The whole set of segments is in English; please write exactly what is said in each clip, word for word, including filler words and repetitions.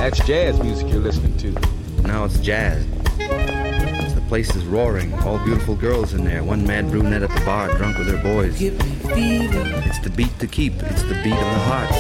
That's jazz music you're listening to. No, it's jazz. The place is roaring. All beautiful girls in there. One mad brunette at the bar, drunk with her boys. Give me fever. It's the beat to keep. It's the beat of the heart.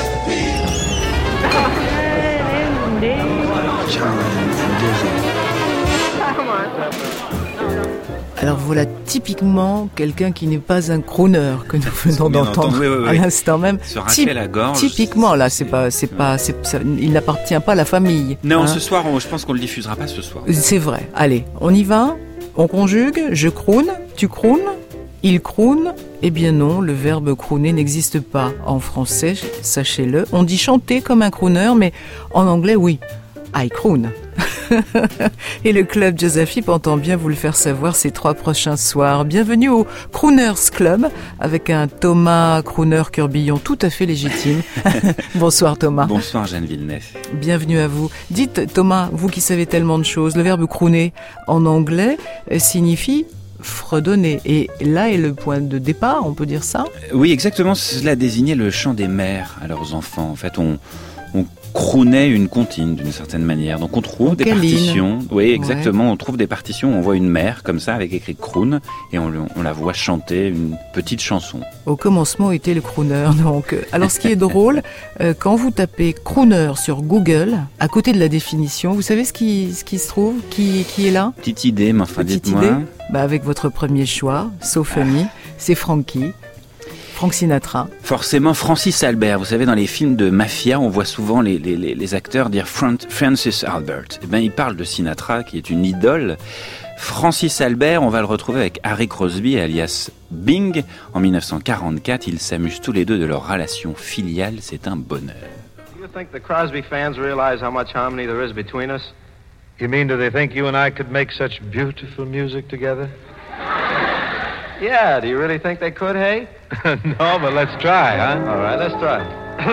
Alors voilà typiquement quelqu'un qui n'est pas un crooner que nous venons d'entendre oui, oui, oui. à l'instant même. Se racler Typ- la gorge. Typiquement là, c'est pas, c'est pas, c'est, ça, il n'appartient pas à la famille. Non, hein. ce soir, on, je pense qu'on le diffusera pas ce soir. C'est vrai. Allez, on y va. On conjugue. Je croune. Tu croones. Il croune. Eh bien non, le verbe crooner n'existe pas en français. Sachez-le. On dit chanter comme un crooner, mais en anglais, oui. I croon. Et le club Josephip entend bien vous le faire savoir ces trois prochains soirs. Bienvenue au Crooners Club avec un Thomas Crooner Curbillon tout à fait légitime. Bonsoir Thomas. Bonsoir Jeanne Villeneuve. Bienvenue à vous. Dites Thomas, vous qui savez tellement de choses, le verbe crooner en anglais signifie fredonner. Et là est le point de départ, on peut dire ça ? Oui, exactement. Cela désignait le chant des mères à leurs enfants. En fait, on, on croonait une comptine d'une certaine manière. Donc on trouve On des câline. partitions. Oui, exactement. Ouais. On trouve des partitions où on voit une mère comme ça avec écrit croon et on, on la voit chanter une petite chanson. Au commencement était le crooner. Donc, alors ce qui est drôle, euh, quand vous tapez crooner sur Google, à côté de la définition, vous savez ce qui, ce qui se trouve, qui, qui est là ? Petite idée, mais enfin Petite dites-moi. idée, bah avec votre premier choix, sauf ami, c'est Frankie, Frank Sinatra. Forcément, Francis Albert. Vous savez, dans les films de mafia, on voit souvent les, les, les acteurs dire Front, Francis Albert. Eh bien, il parle de Sinatra, qui est une idole. Francis Albert, on va le retrouver avec Harry Crosby, alias Bing. En dix-neuf cent quarante-quatre, ils s'amusent tous les deux de leur relation filiale. C'est un bonheur. Do you think the Crosby fans realize how much harmony there is between us? You mean, do they think you and I could make such beautiful music together? Yeah, do you really think they could, hey? No, but let's try, huh? All right, let's try.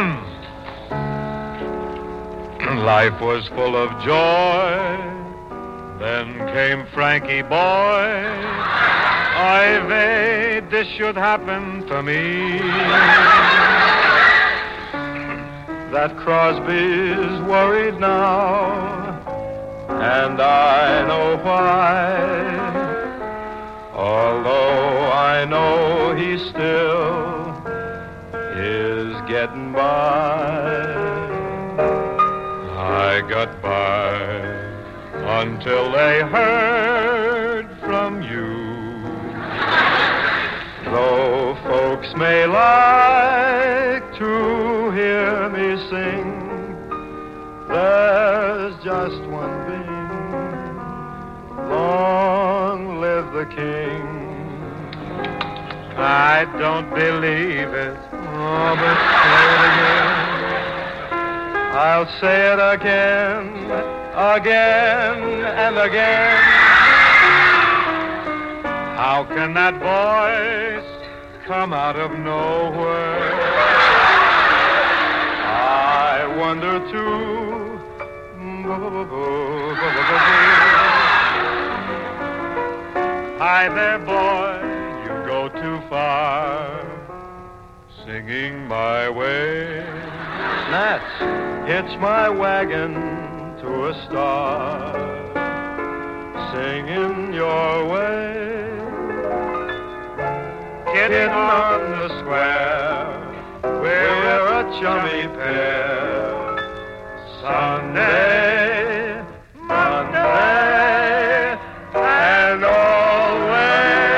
Life was full of joy. Then came Frankie Boy. I've a this should happen to me. That Crosby's worried now, and I know why. Although I know he still is getting by. I got by until they heard from you. Though folks may like to hear me sing, there's just one thing. Long live the king. I don't believe it. Oh, but say it again. I'll say it again, again and again. How can that voice come out of nowhere? I wonder too. Hi there, boy, you go too far, singing my way. Snatch, hitch my wagon to a star, singing your way. Kidding on the square, we're a chummy pair. Sunday, Monday, and always.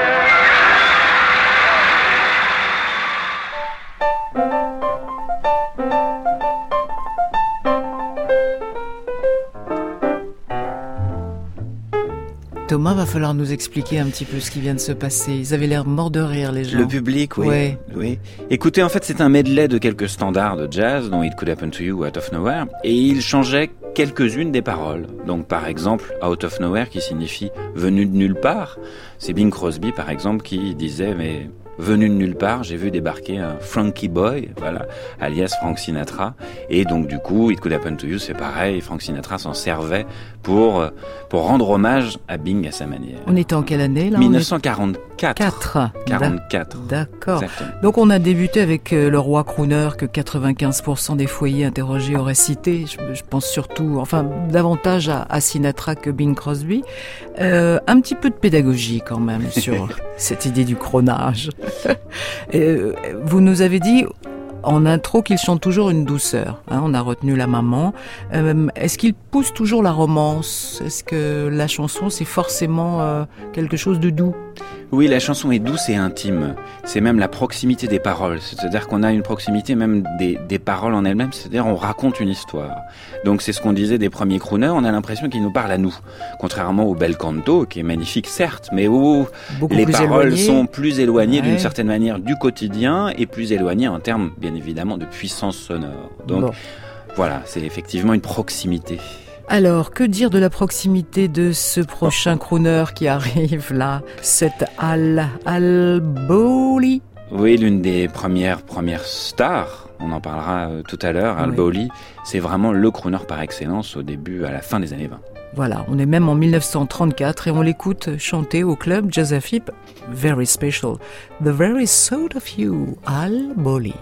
Thomas, va falloir nous expliquer un petit peu ce qui vient de se passer. Ils avaient l'air morts de rire, les gens. Le public, oui. Ouais. oui. Écoutez, en fait, c'est un medley de quelques standards de jazz, dont It Could Happen to You, Out of Nowhere, et il changeait quelques-unes des paroles. Donc, par exemple, Out of Nowhere, qui signifie venu de nulle part. C'est Bing Crosby, par exemple, qui disait, mais venu de nulle part, j'ai vu débarquer un Frankie Boy, voilà, alias Frank Sinatra. Et donc, du coup, It Could Happen to You, c'est pareil. Frank Sinatra s'en servait pour, pour rendre hommage à Bing à sa manière. On était en quelle année, là? dix-neuf cent quarante-quatre. quarante-quatre. Quatre. quarante-quatre. D'accord. Exactement. Donc on a débuté avec euh, le roi crooner que quatre-vingt-quinze pour cent des foyers interrogés auraient cité. Je, je pense surtout, enfin davantage à, à Sinatra que Bing Crosby. Euh, un petit peu de pédagogie quand même sur cette idée du cronage. euh, vous nous avez dit en intro qu'il chante toujours une douceur. Hein, on a retenu la maman. Euh, est-ce qu'il pousse toujours la romance? Est-ce que la chanson c'est forcément euh, quelque chose de doux? Oui, la chanson est douce et intime. C'est même la proximité des paroles. C'est-à-dire qu'on a une proximité même des, des paroles en elles-mêmes. C'est-à-dire on raconte une histoire. Donc c'est ce qu'on disait des premiers crooners. On a l'impression qu'ils nous parlent à nous. Contrairement au bel canto, qui est magnifique certes, mais où Beaucoup les plus paroles éloigné. sont plus éloignées Ouais. d'une certaine manière du quotidien et plus éloignées en termes, bien évidemment, de puissance sonore. Donc Bon. voilà, c'est effectivement une proximité. Alors, que dire de la proximité de ce prochain crooner qui arrive là, cette Al Al Bowlly? Oui, l'une des premières premières stars, on en parlera euh, tout à l'heure, Al Oui. Bowlly, c'est vraiment le crooner par excellence au début, à la fin des années vingt. Voilà, on est même en mille neuf cent trente-quatre et on l'écoute chanter au club Jazz F I P. Very special. The very thought of you, Al Bowlly.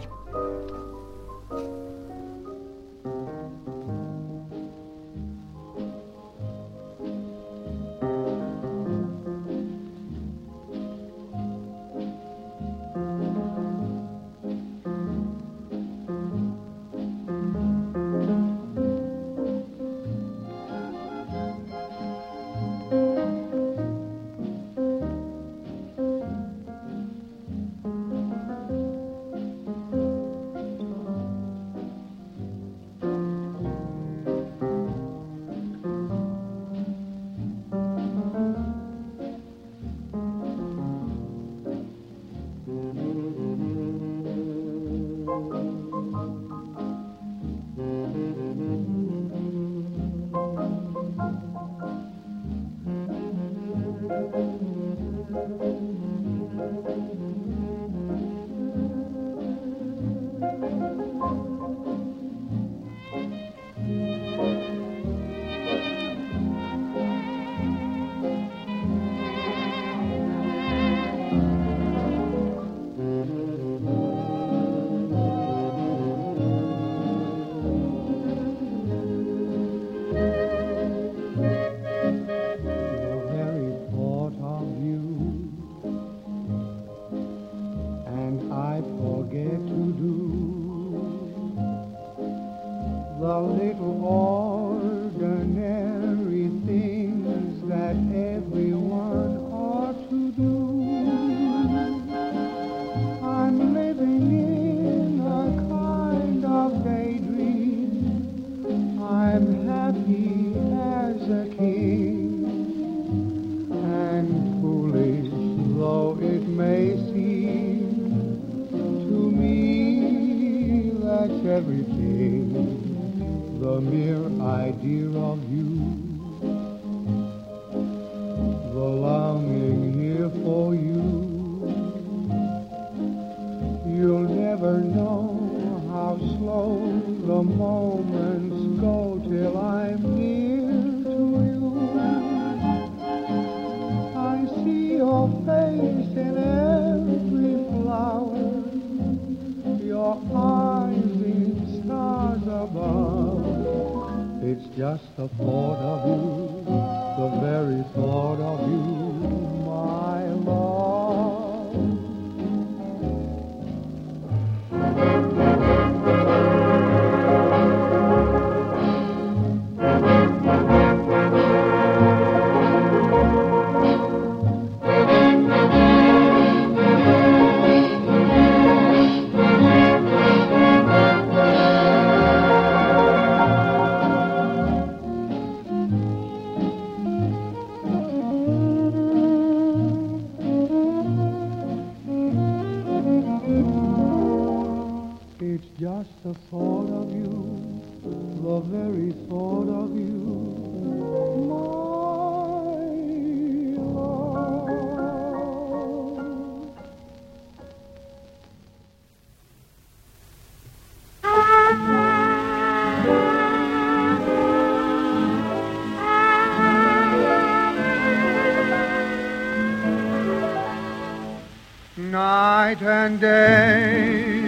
Night and day,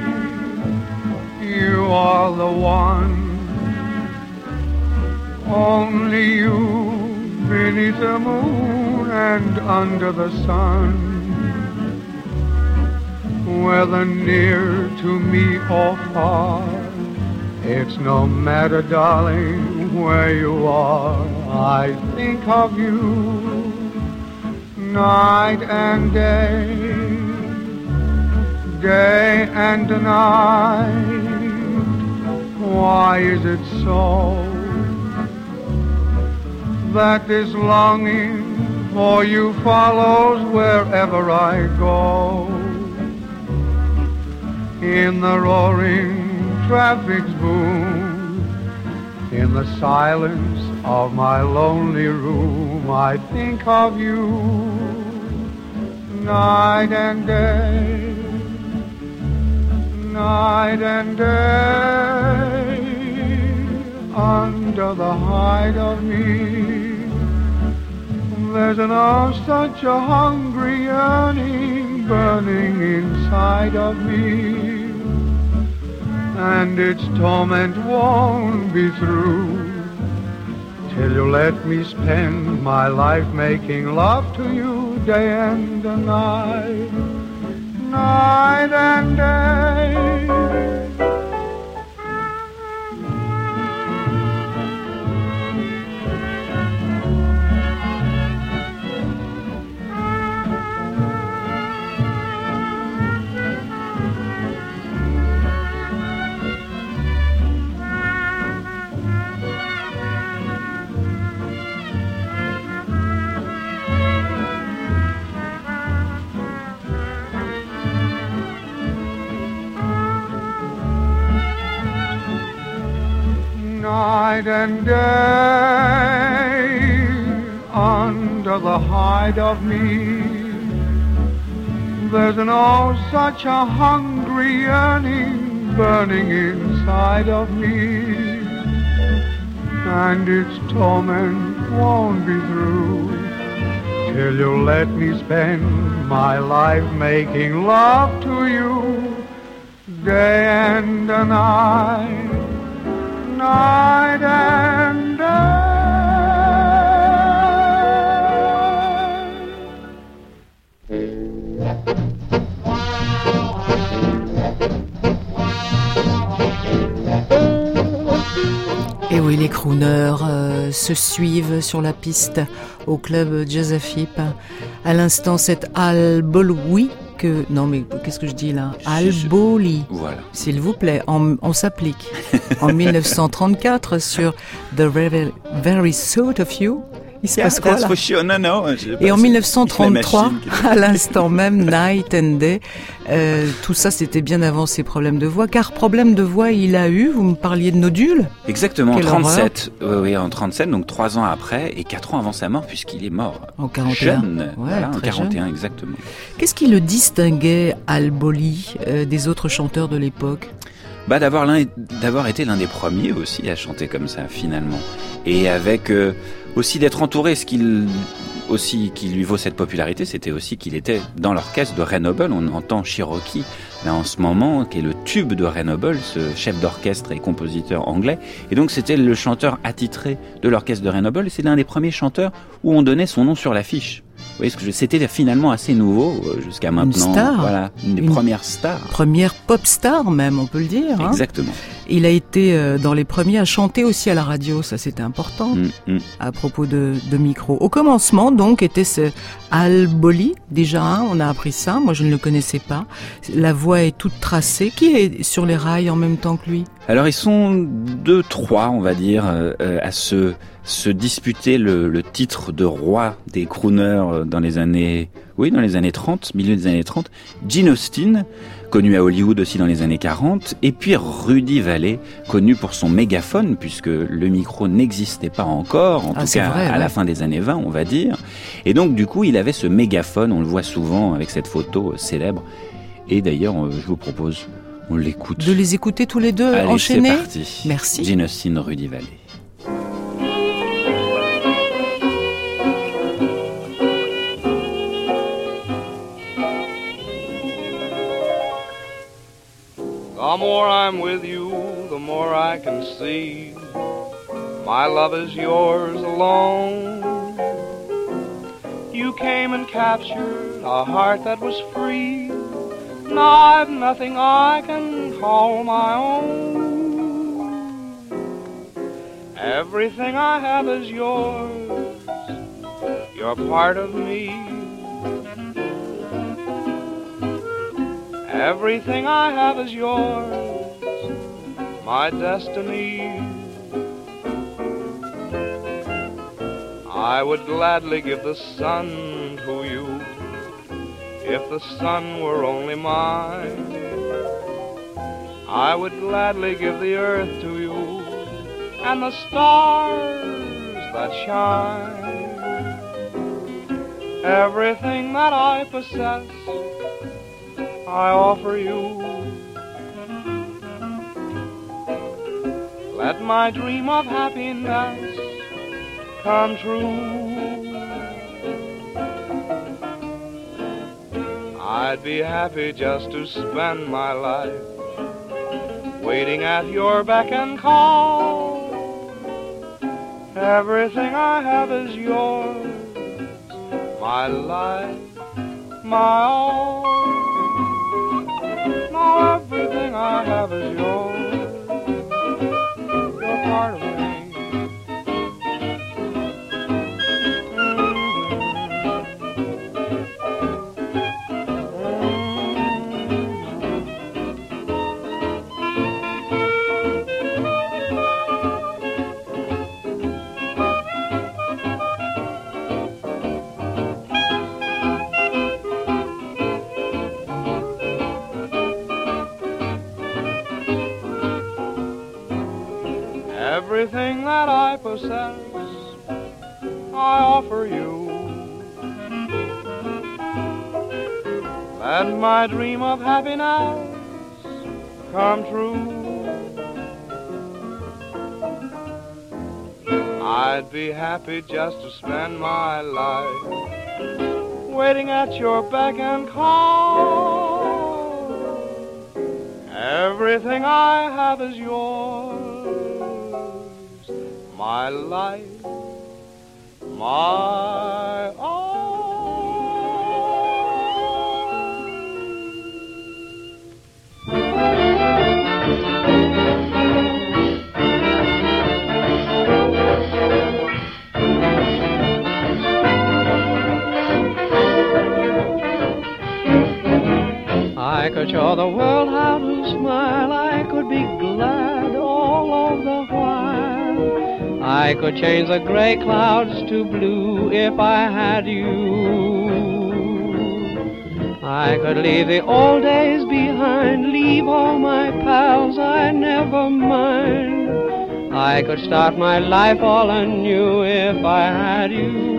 you are the one. Only you beneath the moon and under the sun. Whether near to me or far, it's no matter, darling, where you are. I think of you night and day, day and night. Why is it so that this longing for you follows wherever I go? In the roaring traffic's boom, in the silence of my lonely room, I think of you night and day, night and day, under the hide of me. There's an oh such a hungry yearning burning inside of me, and its torment won't be through till you let me spend my life making love to you day and night, night and day. Night and day, under the hide of me, there's an oh such a hungry yearning burning inside of me, and its torment won't be through till you let me spend my life making love to you day and night, night and day. Et oui, les crooners euh, se suivent sur la piste au club Jazz Afip. À l'instant, cette Al Boloui que... Non, mais qu'est-ce que je dis là? Al Boli. Voilà. S'il vous plaît, on, on s'applique. En dix-neuf cent trente-quatre, sur The Very, Very Thought of You. Il se passe quoi, là? Sure. Non, non, et en dix-neuf cent trente-trois, à l'instant même, Night and Day, euh, tout ça c'était bien avant ses problèmes de voix, car problème de voix il a eu, vous me parliez de nodules? Exactement, en Quelle trente-sept, oui, oui, en trente-sept, donc trois ans après, et quatre ans avant sa mort, puisqu'il est mort. En quarante et un. Jeune, Ouais, voilà, en quarante et un, jeune. exactement. Qu'est-ce qui le distinguait, Al Boli, euh, des autres chanteurs de l'époque? Bah, d'avoir, l'un, d'avoir été l'un des premiers aussi à chanter comme ça, finalement. Et avec euh, aussi d'être entouré, ce qu'il, aussi, qui lui vaut cette popularité, c'était aussi qu'il était dans l'orchestre de Ray Noble. On entend Cherokee, là, en ce moment, qui est le tube de Ray Noble, ce chef d'orchestre et compositeur anglais. Et donc, c'était le chanteur attitré de l'orchestre de Ray Noble, et c'est l'un des premiers chanteurs où on donnait son nom sur l'affiche. Vous voyez, ce que je... c'était finalement assez nouveau euh, jusqu'à maintenant. Une star. Voilà, une des Une premières stars. Première pop star même, on peut le dire. Hein. Exactement. Il a été euh, dans les premiers à chanter aussi à la radio, ça c'était important, Mm, mm. à propos de, de micro. Au commencement donc était ce Al Boli, déjà hein, on a appris ça, moi je ne le connaissais pas. La voix est toute tracée, qui est sur les rails en même temps que lui? Alors ils sont deux, trois, on va dire, euh, à se, se disputer le, le titre de roi des crooners dans les années, oui, dans les années trente, milieu des années trente. Gene Austin, connu à Hollywood aussi dans les années quarante, et puis Rudy Vallee, connu pour son mégaphone, puisque le micro n'existait pas encore, en Ah, tout c'est cas vrai, à ouais. la fin des années vingt, on va dire. Et donc du coup, il avait ce mégaphone, on le voit souvent avec cette photo célèbre. Et d'ailleurs, euh, je vous propose, on l'écoute. De les écouter tous les deux Allez, enchaînés? c'est parti. Merci. Gene Austin, Rudy Vallee. The more I'm with you, the more I can see my love is yours alone. You came and captured a heart that was free. Now I've nothing I can call my own. Everything I have is yours. You're part of me. Everything I have is yours, my destiny. I would gladly give the sun to you if the sun were only mine. I would gladly give the earth to you and the stars that shine. Everything that I possess I offer you. Let my dream of happiness come true. I'd be happy just to spend my life waiting at your beck and call. Everything I have is yours, my life, my all. Now everything I have is yours. You're part of me. Everything that I possess, I offer you. Let my dream of happiness come true. I'd be happy just to spend my life waiting at your beck and call. Everything I have is yours. My life, my all. I could show the world how to smile. I could be glad all of the while. I could change the gray clouds to blue if I had you. I could leave the old days behind, leave all my pals, I never mind. I could start my life all anew if I had you.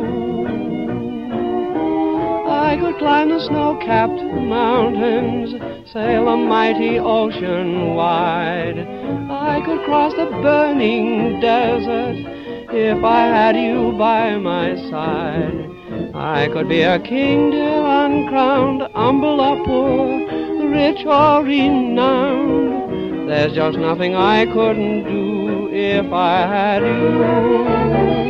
I could climb the snow-capped mountains, sail a mighty ocean wide. I could cross the burning desert if I had you by my side. I could be a king, dear, uncrowned, humble or poor, rich or renowned. There's just nothing I couldn't do if I had you.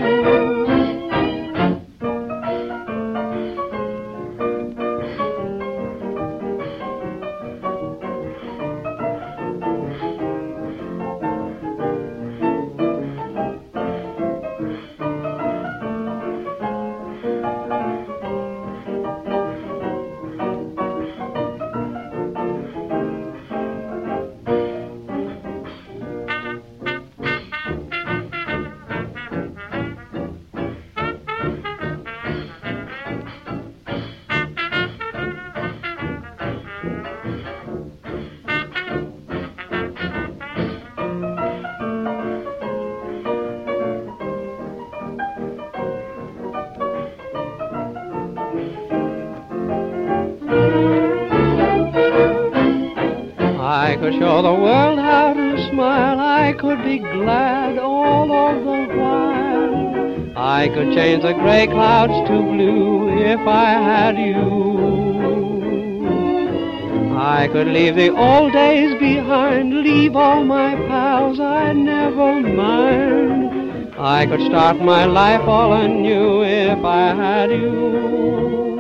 I could show the world how to smile. I could be glad all of the while. I could change the gray clouds to blue if I had you. I could leave the old days behind, leave all my pals, I'd never mind. I could start my life all anew if I had you.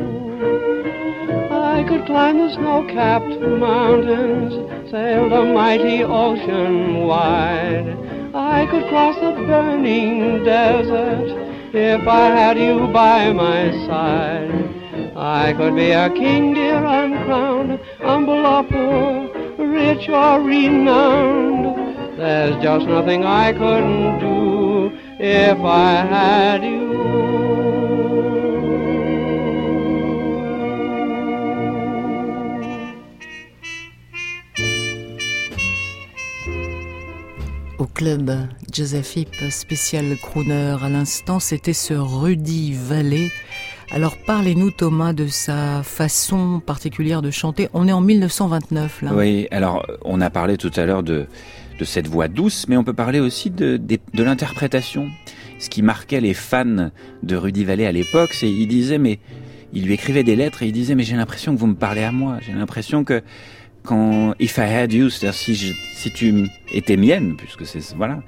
I could climb the snow-capped mountains, sail the mighty ocean wide. I could cross the burning desert if I had you by my side. I could be a king, dear, uncrowned, humble or poor, rich or renowned. There's just nothing I couldn't do if I had you. Au club Joseph spécial crooner, à l'instant, c'était ce Rudy Vallee. Alors parlez-nous, Thomas, de sa façon particulière de chanter. On est en mille neuf cent vingt-neuf là. Oui, alors on a parlé tout à l'heure de, de cette voix douce, mais on peut parler aussi de, de, de l'interprétation. Ce qui marquait les fans de Rudy Vallee à l'époque, c'est qu'il disait, mais il lui écrivait des lettres et il disait, mais j'ai l'impression que vous me parlez à moi. J'ai l'impression que quand If I Had You, c'est-à-dire si, je, si tu étais mienne, puisque c'est voilà.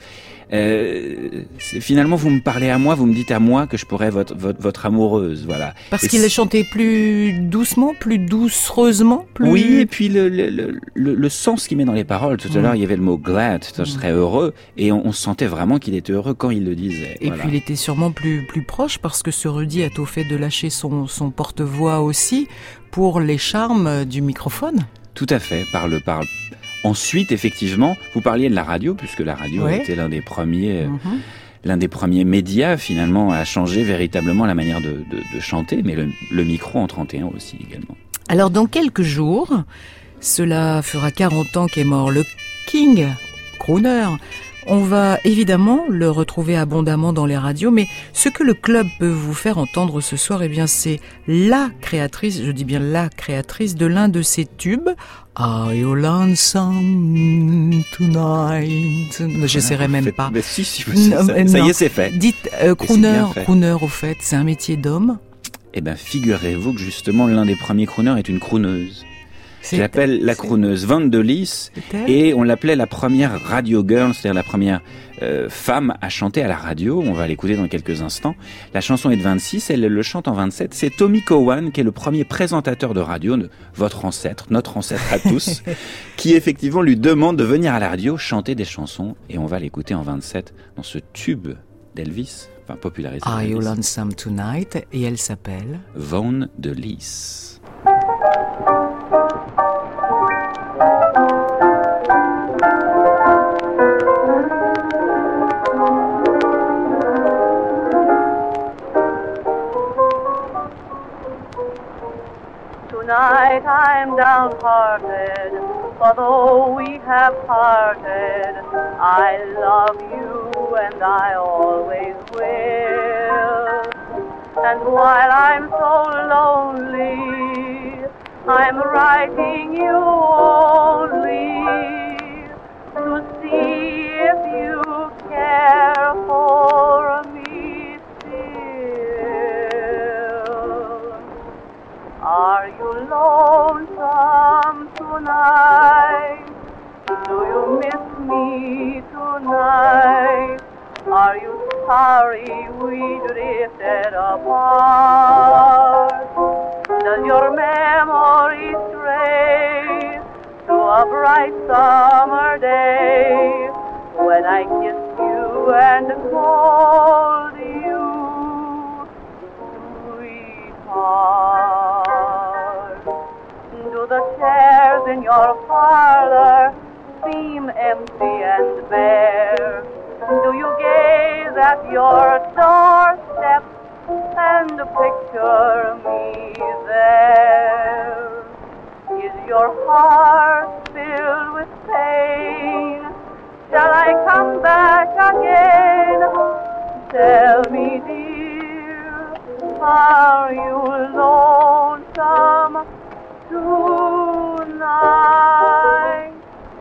Euh, c'est, finalement, vous me parlez à moi, vous me dites à moi que je pourrais être votre, votre, votre amoureuse, voilà. Parce et qu'il a chanté plus doucement, plus doucereusement, plus... Oui, et puis le, le, le, le, le sens qu'il met dans les paroles. Tout à mmh. l'heure, il y avait le mot glad, je serais heureux, et on, on sentait vraiment qu'il était heureux quand il le disait. Et voilà. puis il était sûrement plus, plus proche, parce que ce Rudy a tout fait de lâcher son, son porte-voix aussi pour les charmes du microphone. Tout à fait, par le par. Ensuite, effectivement, vous parliez de la radio, puisque la radio ouais. était l'un des premiers, mm-hmm. l'un des premiers médias finalement à changer véritablement la manière de, de, de chanter, mais le, le micro en trente et un aussi également. Alors dans quelques jours, cela fera quarante ans qu'est mort le King crooner. On va évidemment le retrouver abondamment dans les radios, mais ce que le club peut vous faire entendre ce soir, eh bien, c'est la créatrice, je dis bien la créatrice de l'un de ses tubes. Are you lonesome tonight? J'essaierai même fait, pas. Mais si, si, si ça, ça, ça y est, c'est fait. Dites, euh, crooner, crooner, au fait, c'est un métier d'homme? Eh ben, figurez-vous que justement, l'un des premiers crooners est une crooneuse. Je l'appelle la crooneuse Van de Lis, et on l'appelait la première radio girl, c'est-à-dire la première euh, femme à chanter à la radio. On va l'écouter dans quelques instants. La chanson est de vingt-six, elle le chante en vingt-sept. C'est Tommy Cowan qui est le premier présentateur de radio, de votre ancêtre, notre ancêtre à tous, qui effectivement lui demande de venir à la radio chanter des chansons, et on va l'écouter en vingt-sept dans ce tube d'Elvis, enfin popularisé. Are You Lonesome Tonight, et elle s'appelle Van de Lis. Tonight I'm downhearted, for though we have parted, I love you and I always will. And while I'm so lonely, I'm writing you only to see if you care for me still. Are you lonesome tonight? Do you miss me tonight? Are you sorry we drifted apart? Does your memory stray to a bright summer day when I kissed you and called you sweetheart? Do the chairs in your parlor seem empty and bare? Do you gaze at your doorstep and picture me there? Is your heart filled with pain? Shall I come back again? Tell me, dear, are you lonesome tonight?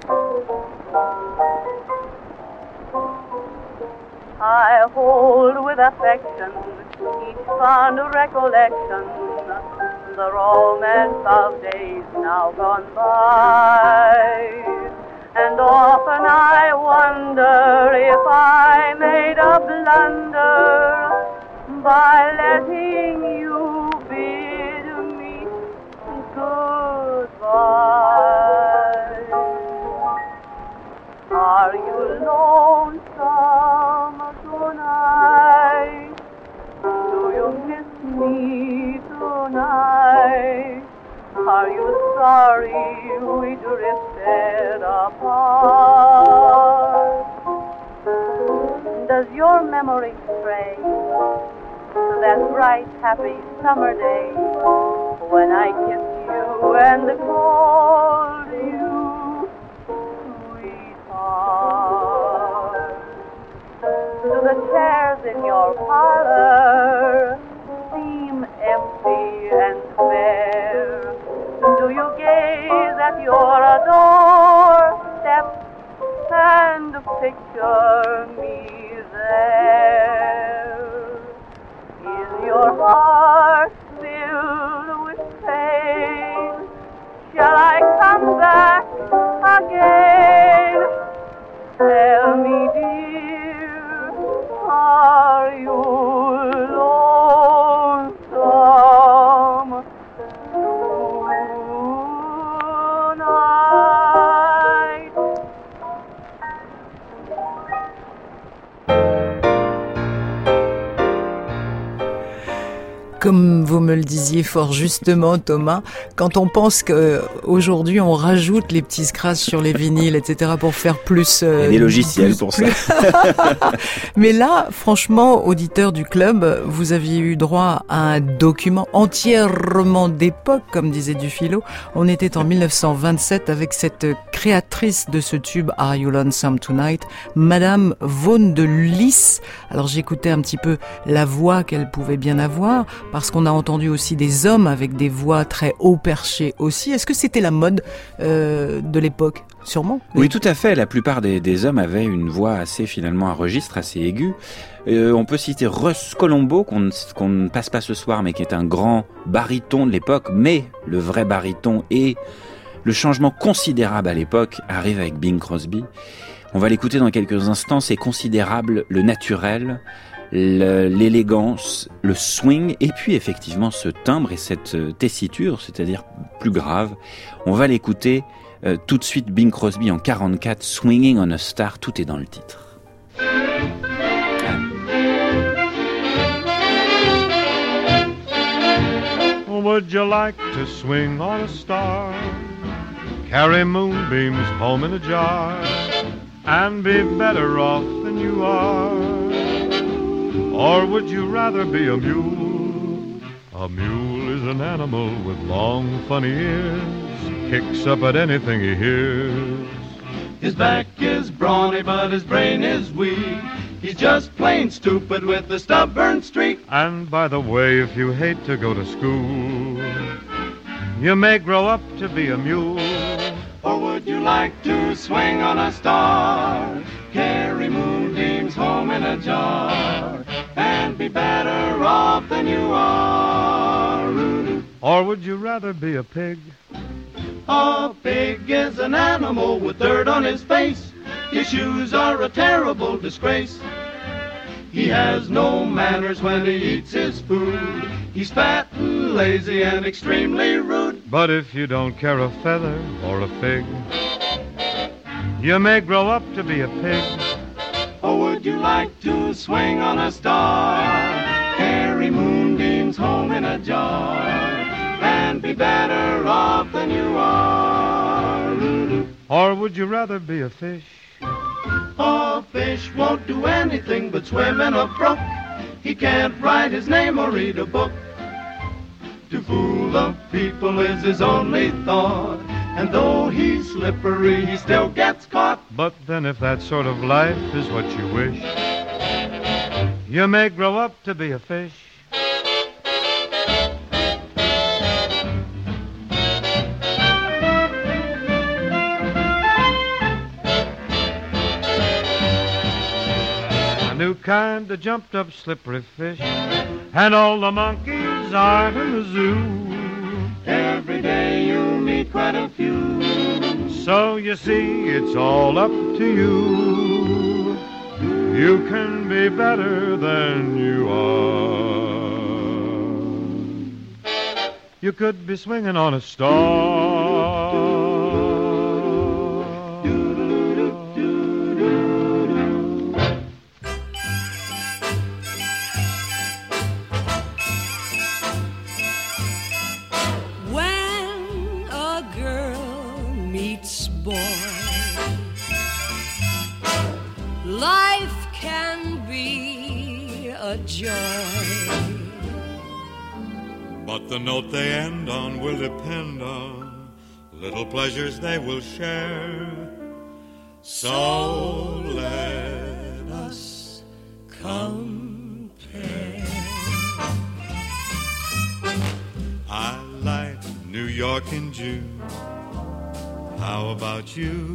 I hold with affection each fond recollection the romance of days now gone by. And often I wonder if I made a blunder by letting you bid me goodbye. Are you lonesome tonight? Do you miss me tonight? Are you sorry we drifted apart? Does your memory stray to that bright, happy summer day when I kissed you and called you sweetheart? Do the chairs in your parlor seem empty and bare? Do you gaze at your doorstep and picture me there? Is your heart filled with pain? Shall I come back again? Tell me, dear, are you lonesome tonight? Comme vous me le disiez fort justement, Thomas, quand on pense qu'aujourd'hui on rajoute les petits scratchs sur les vinyles, et cetera pour faire plus... Euh, Il y a des logiciels plus, pour plus... ça. Mais là, franchement, auditeurs du club, vous aviez eu droit à un document entièrement d'époque, comme disait Dufilo. On était en mille neuf cent vingt-sept avec cette créatrice de ce tube Are You Lonesome Tonight, Madame Vaughan de Lys. Alors j'écoutais un petit peu la voix qu'elle pouvait bien avoir, parce qu'on a entendu aussi des hommes avec des voix très haut perchées aussi. Est-ce que c'était la mode euh, de l'époque ? Sûrement. Oui, oui, tout à fait. La plupart des, des hommes avaient une voix assez, finalement, un registre assez aigu. Euh, on peut citer Russ Colombo, qu'on, qu'on ne passe pas ce soir, mais qui est un grand baryton de l'époque. Mais le vrai baryton et le changement considérable à l'époque arrive avec Bing Crosby. On va l'écouter dans quelques instants. C'est considérable, le naturel, Le, l'élégance, le swing, et puis effectivement ce timbre et cette tessiture, c'est-à-dire plus grave. On va l'écouter euh, tout de suite, Bing Crosby en quarante-quatre, Swinging on a Star, tout est dans le titre. Would you like to swing on a star, carry moonbeams home in a jar, and be better off than you are? Or would you rather be a mule? A mule is an animal with long, funny ears, kicks up at anything he hears. His back is brawny, but his brain is weak. He's just plain stupid with a stubborn streak. And by the way, if you hate to go to school, you may grow up to be a mule. Or would you like to swing on a star, carry moonbeams home in a jar, and be better off than you are? Or would you rather be a pig? A pig is an animal with dirt on his face. His shoes are a terrible disgrace. He has no manners when he eats his food. He's fat and lazy and extremely rude. But if you don't care a feather or a fig, you may grow up to be a pig. Or would you like to swing on a star, carry moonbeams home in a jar, and be better off than you are? Or would you rather be a fish? A fish won't do anything but swim in a brook. He can't write his name or read a book. To fool the people is his only thought, and though he's slippery, he still gets caught. But then if that sort of life is what you wish, you may grow up to be a fish. New kind of jumped up slippery fish, and all the monkeys are in the zoo. Every day you'll meet quite a few. So you see, it's all up to you. You can be better than you are. You could be swinging on a star. Life can be a joy, but the note they end on will depend on little pleasures they will share. So let us compare. I like New York in June. How about you?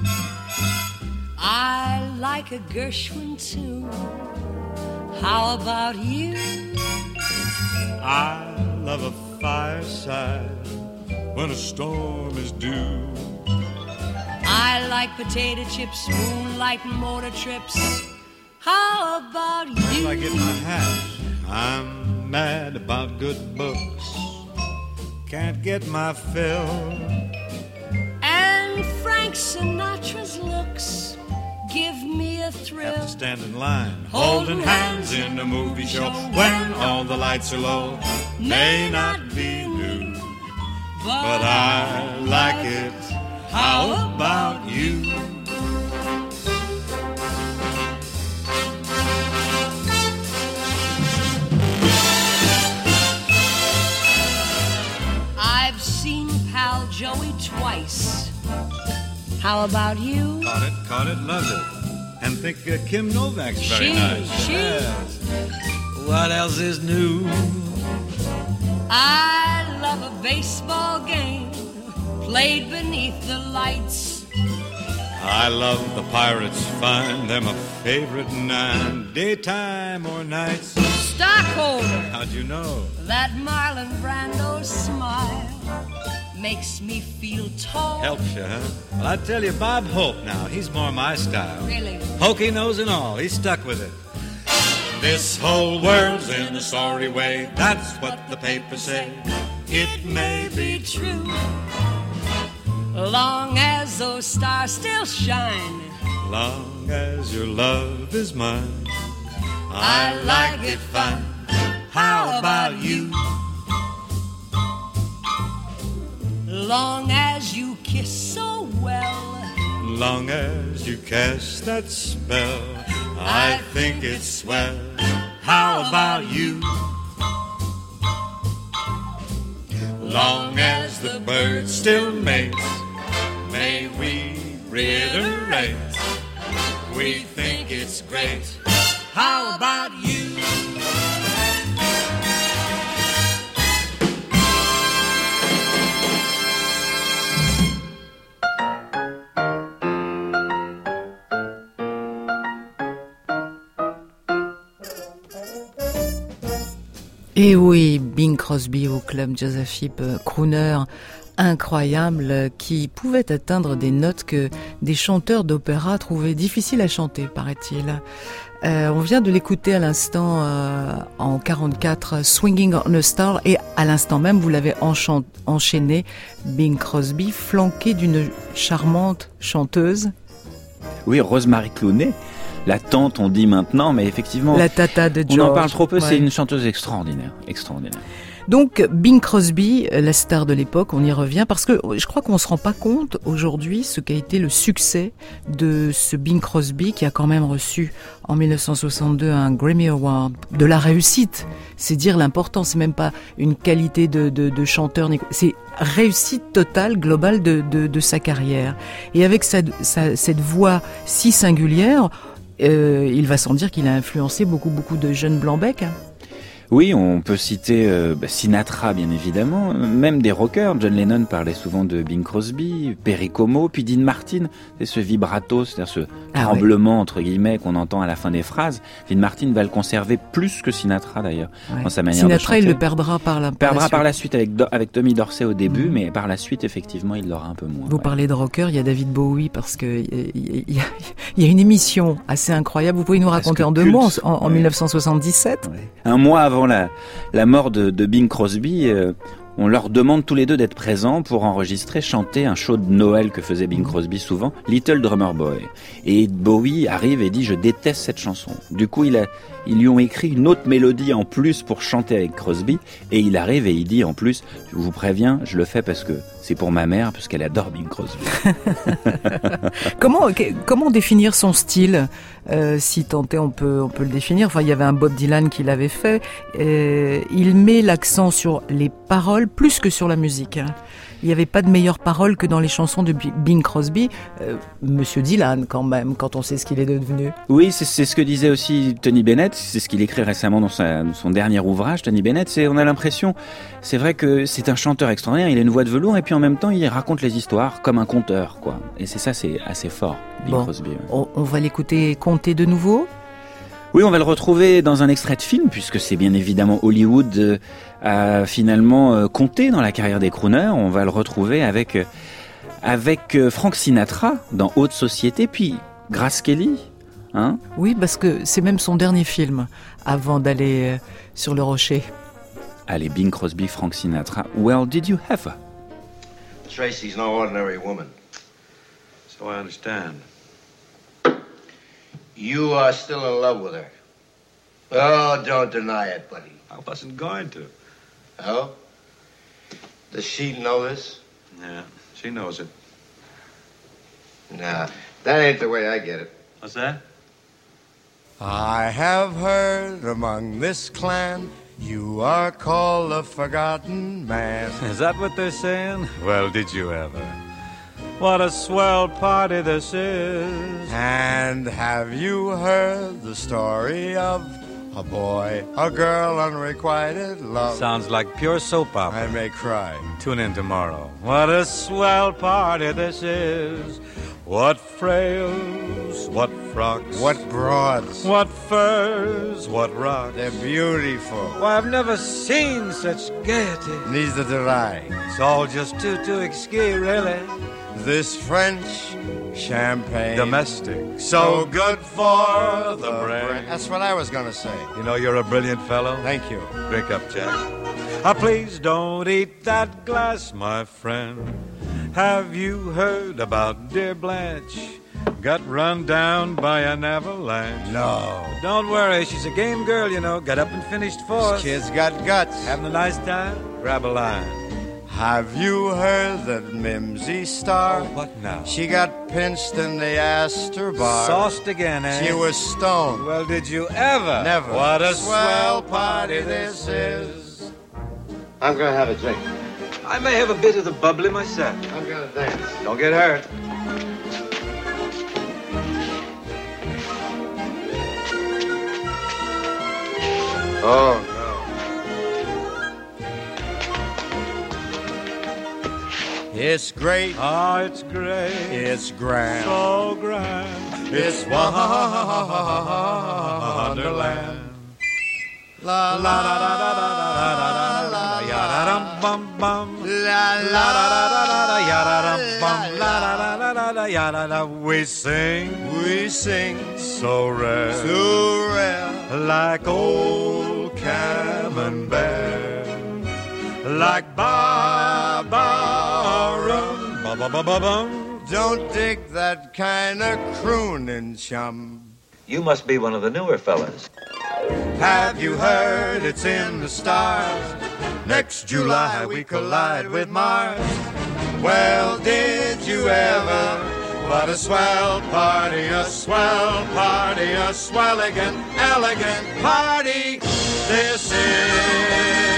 I like a Gershwin tune. How about you? I love a fireside when a storm is due. I like potato chips, moonlight motor trips. How about you? If I get my hash, I'm mad about good books. Can't get my fill. And Frank Sinatra's looks give me a thrill. Have to stand in line, holding hands in a movie show when all the lights are low. May not be new, but I like it. How about you? I've seen Pal Joey twice. How about you? Caught it, caught it, loved it. And think uh, Kim Novak's very she, nice. She. Yes. What else is new? I love a baseball game played beneath the lights. I love the Pirates fine, them a favorite nine, daytime or nights. Stockholder. How'd you know? That Marlon Brando's smile makes me feel tall. Helps you, huh? Well, I tell you, Bob Hope now, he's more my style. Really? Hokey nose and all, he's stuck with it. This whole world's in a sorry way, that's what the papers say. It may be true, long as those stars still shine, long as your love is mine, I, I like it fine. How about you? Long as you kiss so well, long as you cast that spell, I, I think it's swell. How about you? Long as the birds still mate, may we reiterate, we think it's great. How about you? Et oui, Bing Crosby au club Jazz à Fipe, crooner incroyable qui pouvait atteindre des notes que des chanteurs d'opéra trouvaient difficiles à chanter, paraît-il. Euh, on vient de l'écouter à l'instant euh, en quarante-quatre, Swinging on a Star, et à l'instant même, vous l'avez enchant- enchaîné, Bing Crosby, flanqué d'une charmante chanteuse. Oui, Rosemary Clooney. La tante, on dit maintenant, mais effectivement... La tata de George. On en parle trop peu, ouais. C'est une chanteuse extraordinaire, extraordinaire. Donc, Bing Crosby, la star de l'époque, on y revient, parce que je crois qu'on ne se rend pas compte aujourd'hui ce qu'a été le succès de ce Bing Crosby, qui a quand même reçu en dix-neuf cent soixante-deux un Grammy Award, de la réussite. C'est dire l'important, c'est même pas une qualité de, de, de chanteur, c'est réussite totale, globale de, de, de sa carrière. Et avec sa, sa, cette voix si singulière, euh, il va sans dire qu'il a influencé beaucoup, beaucoup de jeunes blancs-becs. Oui, on peut citer euh, bah, Sinatra, bien évidemment, même des rockers. John Lennon parlait souvent de Bing Crosby, Perry Como, puis Dean Martin, c'est ce vibrato, c'est-à-dire ce ah, tremblement, ouais. entre guillemets, qu'on entend à la fin des phrases. Dean Martin va le conserver plus que Sinatra, d'ailleurs, ouais. dans sa manière Sinatra, de chanter. il le perdra par la, par perdra la suite. par la suite avec, avec Tommy Dorsey au début, mmh. mais par la suite, effectivement, il l'aura un peu moins. Vous ouais. parlez de rockers, il y a David Bowie, parce que il y, y, y a une émission assez incroyable. Vous pouvez nous raconter en deux mots, en, en ouais. dix-neuf cent soixante-dix-sept. Ouais. Un mois avant la, la mort de, de Bing Crosby, euh, on leur demande tous les deux d'être présents pour enregistrer, chanter un show de Noël que faisait Bing Crosby souvent, Little Drummer Boy. Et Bowie arrive et dit « Je déteste cette chanson ». Du coup, il a, ils lui ont écrit une autre mélodie en plus pour chanter avec Crosby. Et il arrive et il dit en plus « Je vous préviens, je le fais parce que c'est pour ma mère, parce qu'elle adore Bing Crosby ». Comment, comment définir son style, euh, si tant est on peut, on peut le définir. Enfin, il y avait un Bob Dylan qui l'avait fait. Euh, il met l'accent sur les paroles plus que sur la musique. Hein. Il n'y avait pas de meilleures paroles que dans les chansons de Bing Crosby. Euh, Monsieur Dylan, quand même, quand on sait ce qu'il est devenu. Oui, c'est, c'est ce que disait aussi Tony Bennett. C'est ce qu'il écrit récemment dans, sa, dans son dernier ouvrage, Tony Bennett. C'est, on a l'impression, c'est vrai que c'est un chanteur extraordinaire. Il a une voix de velours et puis en même temps, il raconte les histoires comme un conteur, quoi. Et c'est ça, c'est assez fort, Bing bon, Crosby. Ouais. On, on va l'écouter conter de nouveau. Oui, on va le retrouver dans un extrait de film, puisque c'est bien évidemment Hollywood euh, a finalement euh, compté dans la carrière des crooners. On va le retrouver avec, euh, avec euh, Frank Sinatra dans Haute Société, puis Grace Kelly. Hein? Oui, parce que c'est même son dernier film, avant d'aller euh, sur le rocher. Allez, Bing Crosby, Frank Sinatra, Well, did you have her? Tracy's no ordinary woman. So I understand. You are still in love with her. Oh, don't deny it, buddy. I wasn't going to. Oh? Does she know this? Yeah, she knows it. Nah, that ain't the way I get it. What's that? I have heard among this clan you are called a forgotten man. Is that what they're saying? Well, did you ever? What a swell party this is. And have you heard the story of a boy, a girl, unrequited love? Sounds like pure soap opera. I may cry. Tune in tomorrow. What a swell party this is. What frails, what frocks, what broads, what furs, what rocks. They're beautiful. Why, I've never seen such gaiety. Neither did I. It's all just too, too exquis, really. This French champagne, domestic, so good for the brain. brain. That's what I was going to say. You know, you're a brilliant fellow. Thank you. Drink up, Jack. Ah, please don't eat that glass, my friend. Have you heard about dear Blanche? Got run down by an avalanche. No. Don't worry, she's a game girl, you know. Got up and finished fourth. This kid's got guts. Having a nice time? Grab a line. Have you heard that Mimsy Star? Oh, what now? She got pinched in the Astor bar. Sauced again, eh? She was stoned. Well, did you ever? Never. What a swell party this is. I'm gonna have a drink. I may have a bit of the bubbly myself. I'm gonna dance. Don't get hurt. Oh, no. It's great. Oh, it's great. It's grand. So grand. It's Wonderland. La la la la la la la la ya da dum bum bum. La la la la la ya da dum bum. La la la la la la ya da da. We sing, we sing so rare, so rare, like old Camembert, like Barbara. Ba ba ba ba bum. Don't dig that kind of crooning, chum. You must be one of the newer fellas. Have you heard it's in the stars? Next July we collide with Mars. Well, did you ever? What a swell party, a swell party, a swelligan, elegant party this is.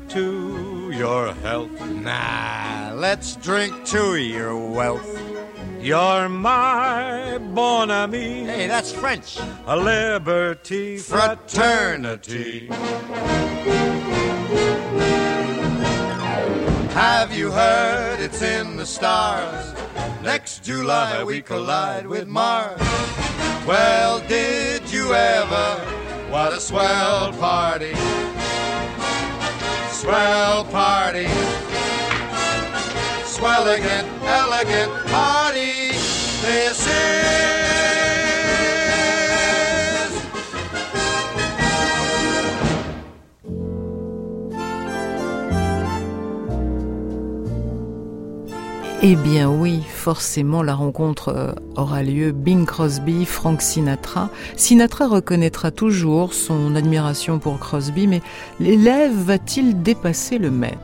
to your health. Nah, let's drink to your wealth. You're my bon ami. Hey, that's French. A liberty fraternity. Have you heard it's in the stars? Next July we collide with Mars. Well, did you ever? What a swell party. Swell party. Swelligant, elegant party. This is. Eh bien oui, forcément la rencontre aura lieu. Bing Crosby, Frank Sinatra. Sinatra reconnaîtra toujours son admiration pour Crosby, mais l'élève va-t-il dépasser le maître ?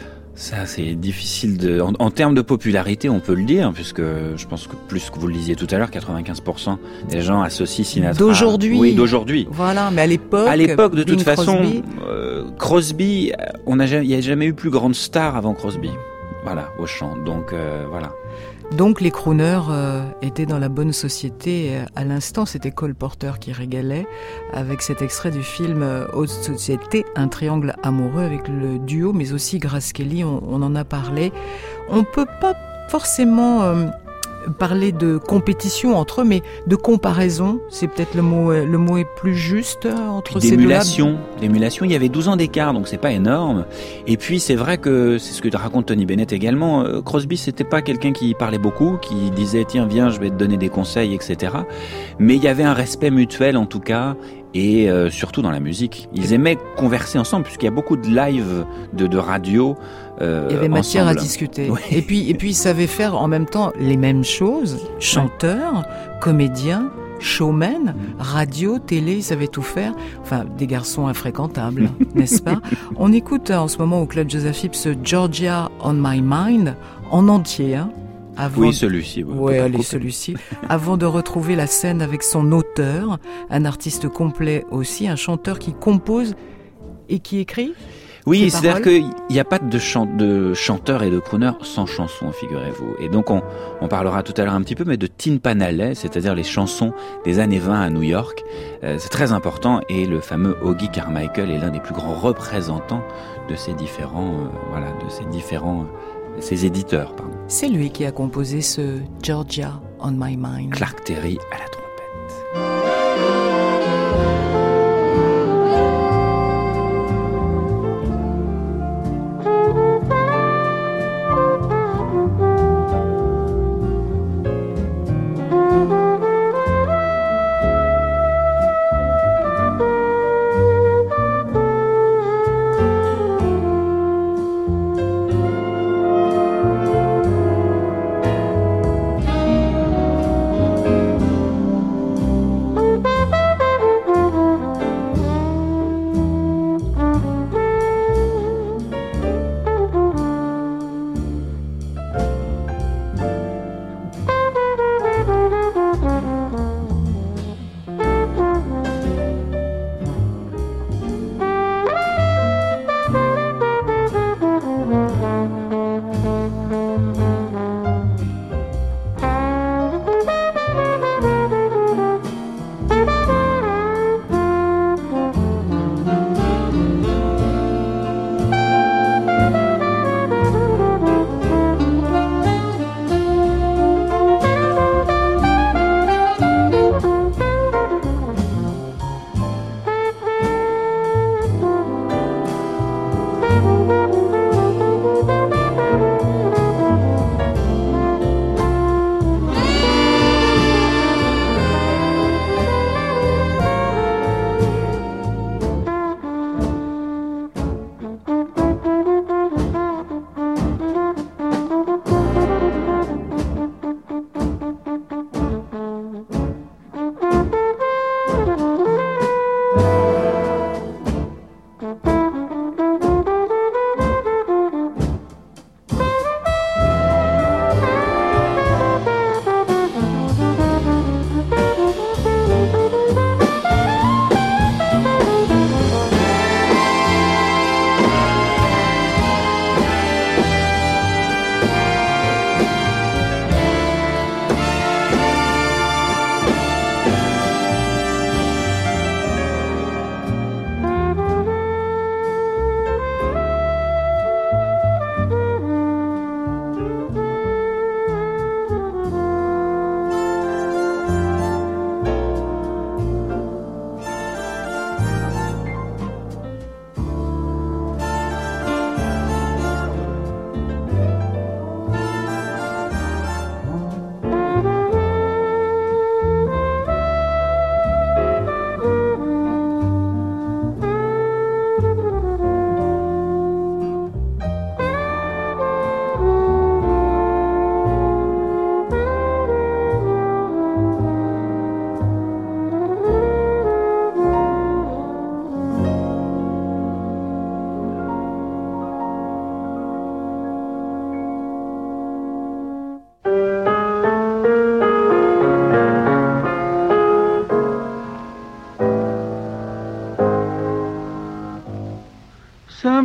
Ça, c'est difficile de... En, en termes de popularité, on peut le dire, puisque je pense que plus que vous le disiez tout à l'heure, quatre-vingt-quinze pour cent des gens associent Sinatra... D'aujourd'hui. Oui, d'aujourd'hui. Voilà, mais à l'époque... À l'époque, de Bing toute façon, Crosby, euh, Crosby, on a, il n'y a jamais eu plus grande star avant Crosby. Voilà, au chant. Donc, euh, voilà. Donc les crooners euh, étaient dans la bonne société. À l'instant, c'était Cole Porter qui régalait avec cet extrait du film Haute Société, un triangle amoureux avec le duo, mais aussi Grace Kelly, on, on en a parlé. On peut pas forcément euh, parler de compétition entre eux, mais de comparaison, c'est peut-être le mot, le mot est plus juste entre ces deux-là. D'émulation, d'émulation, il y avait douze ans d'écart, donc c'est pas énorme. Et puis c'est vrai que, c'est ce que raconte Tony Bennett également, Crosby c'était pas quelqu'un qui parlait beaucoup, qui disait tiens viens je vais te donner des conseils, et cetera. Mais il y avait un respect mutuel en tout cas, et euh, surtout dans la musique. Ils aimaient converser ensemble, puisqu'il y a beaucoup de live de, de radio. Euh, il y avait matière ensemble. à discuter. Oui. Et puis, et puis, ils savaient faire en même temps les mêmes choses. Chanteur, comédien, showman, radio, télé, ils savaient tout faire. Enfin, des garçons infréquentables, n'est-ce pas ? On écoute en ce moment au Club Joseph Phipps Georgia on My Mind en entier, hein. Avant... Oui, celui-ci. Oui, ouais, allez, celui-ci. Avant de retrouver la scène avec son auteur, un artiste complet aussi, un chanteur qui compose et qui écrit. Oui, c'est-à-dire qu'il n'y a pas de, chan- de chanteur et de crooner sans chanson, figurez-vous. Et donc, on, on parlera tout à l'heure un petit peu, mais de Tin Pan Alley, c'est-à-dire les chansons des années vingt à New York. Euh, c'est très important, et le fameux Hoagy Carmichael est l'un des plus grands représentants de ces différents, euh, voilà, de ces différents, euh, ces éditeurs, pardon. C'est lui qui a composé ce Georgia on My Mind. Clark Terry à la trompette.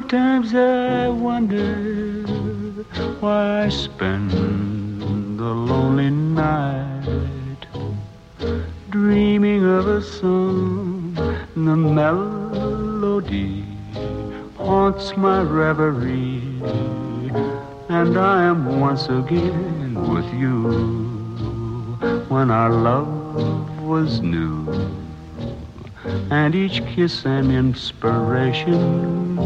Sometimes I wonder why I spend the lonely night dreaming of a song. The melody haunts my reverie, and I am once again with you when our love was new, and each kiss an inspiration.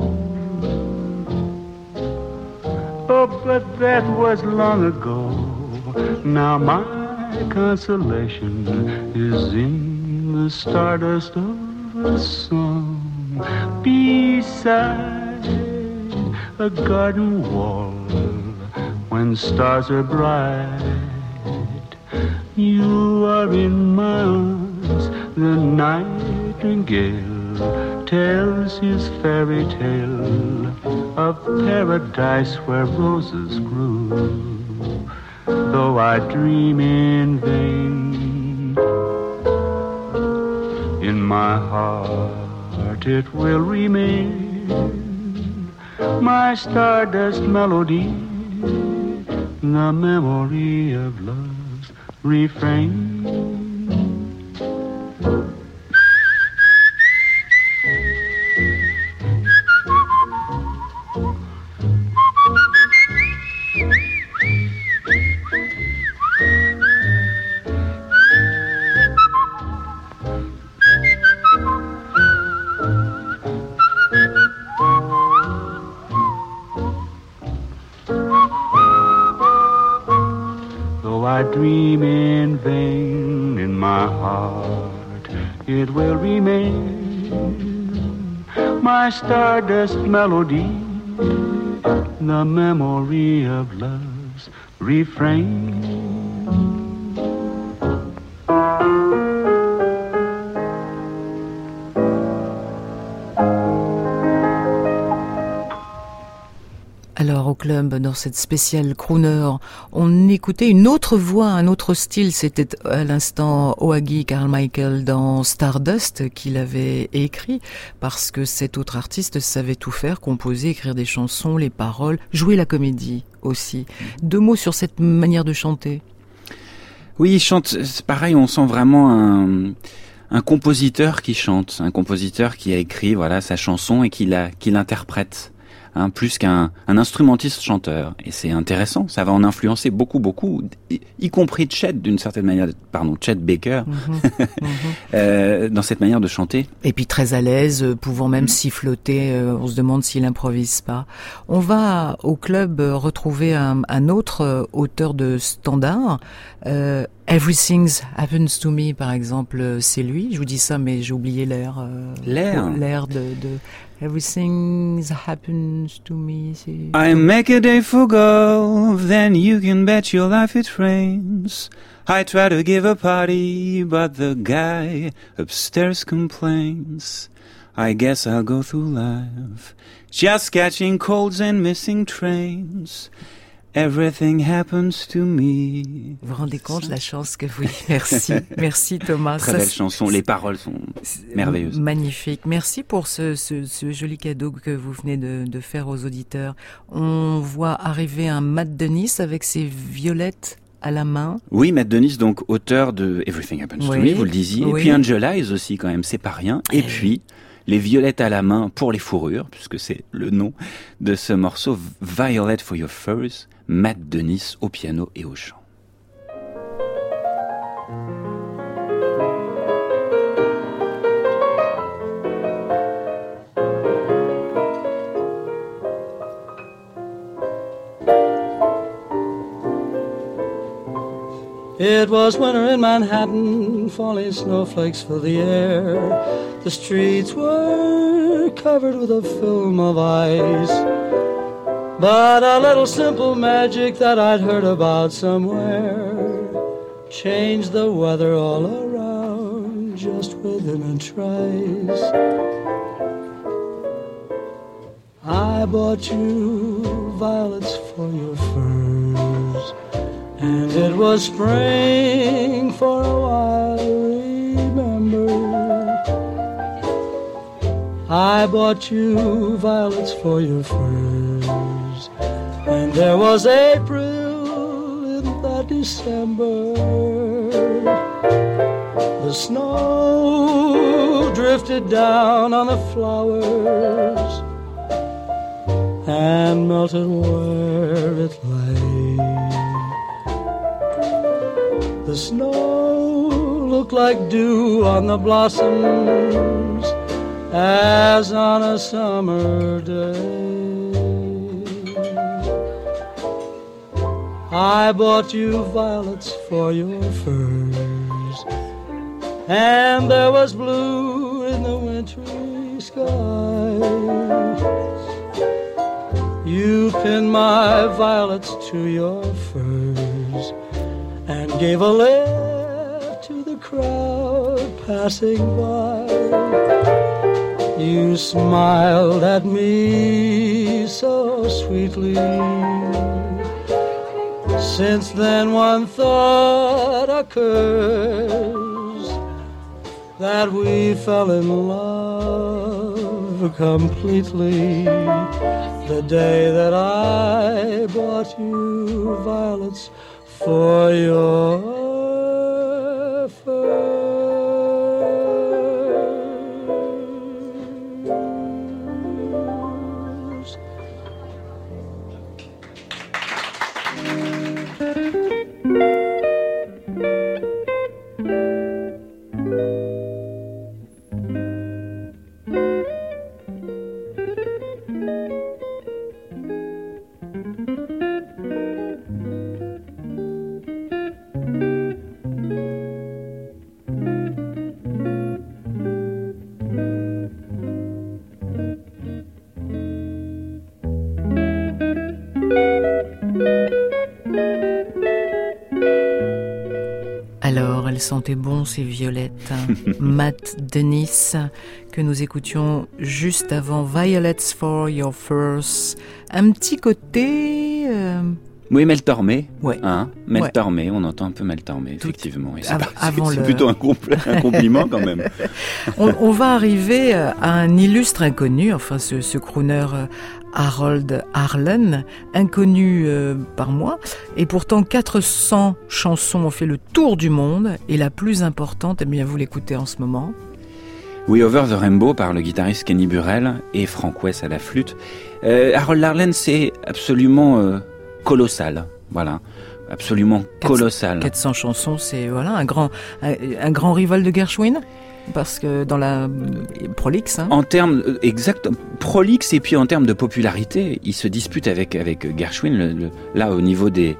Oh, but that was long ago. Now my consolation is in the stardust of a song beside a garden wall when stars are bright. You are in my arms, the nightingale tells his fairy tale of paradise where roses grew. Though I dream in vain, in my heart it will remain my stardust melody, the memory of love's refrain. I dream in vain, in my heart it will remain my stardust melody, the memory of love's refrain. Alors au club, dans cette spéciale crooner, on écoutait une autre voix, un autre style. C'était à l'instant Oagi Carmichael dans Stardust qu'il avait écrit, parce que cet autre artiste savait tout faire, composer, écrire des chansons, les paroles, jouer la comédie aussi. Deux mots sur cette manière de chanter. Oui, il chante, c'est pareil, on sent vraiment un... un compositeur qui chante, un compositeur qui a écrit voilà sa chanson et qui la, qui l'interprète. Hein, plus qu'un un instrumentiste chanteur, et c'est intéressant, ça va en influencer beaucoup beaucoup, y, y compris Chet d'une certaine manière, pardon Chet Baker, mm-hmm. mm-hmm. euh, dans cette manière de chanter. Et puis très à l'aise, pouvant même mm. siffloter, euh, on se demande s'il improvise pas. On va au club retrouver un, un autre euh, auteur de standard. Euh, Everything Happens to Me, par exemple, c'est lui. Je vous dis ça, mais j'ai oublié l'air. Euh, l'air. L'air de, de Everything Happens to Me. C'est... I make a day for go, then you can bet your life it rains. I try to give a party, but the guy upstairs complains. I guess I'll go through life just catching colds and missing trains. Everything happens to me. Vous vous rendez compte la chance que vous... Merci, merci Thomas. Très Ça, belle chanson, les paroles sont merveilleuses. Magnifique. Merci pour ce, ce, ce joli cadeau que vous venez de, de faire aux auditeurs. On voit arriver un Matt Dennis avec ses violettes à la main. Oui, Matt Dennis, donc auteur de Everything Happens oui. to Me, vous le disiez. Oui. Et puis Angel Eyes aussi quand même, c'est pas rien. Et, Et puis... les violettes à la main pour les fourrures, puisque c'est le nom de ce morceau, Violet for Your Furs, Matt Dennis au piano et au chant. It was winter in Manhattan, falling snowflakes filled the air. The streets were covered with a film of ice. But a little simple magic that I'd heard about somewhere changed the weather all around just within a trice. I bought you violets for your furs, and it was spring for a while, remember. I bought you violets for your furs, and there was April in that December. The snow drifted down on the flowers and melted where it lay. The snow looked like dew on the blossoms as on a summer day. I bought you violets for your furs, and there was blue in the wintry sky. You pinned my violets to your furs and gave a lift to the crowd passing by. You smiled at me so sweetly. Since then one thought occurs, that we fell in love completely the day that I bought you violets for your furs. Alors, elles sentaient bon ces violettes. Matt Dennis, que nous écoutions juste avant Violets for Your Furs. Un petit côté... Euh... Oui, Mel Tormé. Ouais. Hein, Mel ouais. Tormé, on entend un peu Mel Tormé, effectivement. Et c'est, Av- pas, avant c'est, le... c'est plutôt un, compl- un compliment quand même. on, on va arriver à un illustre inconnu, enfin ce, ce crooner Harold Arlen, inconnu euh, par moi, et pourtant quatre cents chansons ont fait le tour du monde, et la plus importante, eh bien vous l'écoutez en ce moment. Oui, Over the Rainbow par le guitariste Kenny Burrell et Frank West à la flûte. Euh, Harold Arlen, c'est absolument euh, colossal, voilà. Absolument colossal. quatre cents chansons, c'est voilà un grand, un, un grand rival de Gershwin. Parce que dans la prolixe, hein. En termes exact, prolixe et puis en termes de popularité, il se dispute avec avec Gershwin. Le, le, là, au niveau des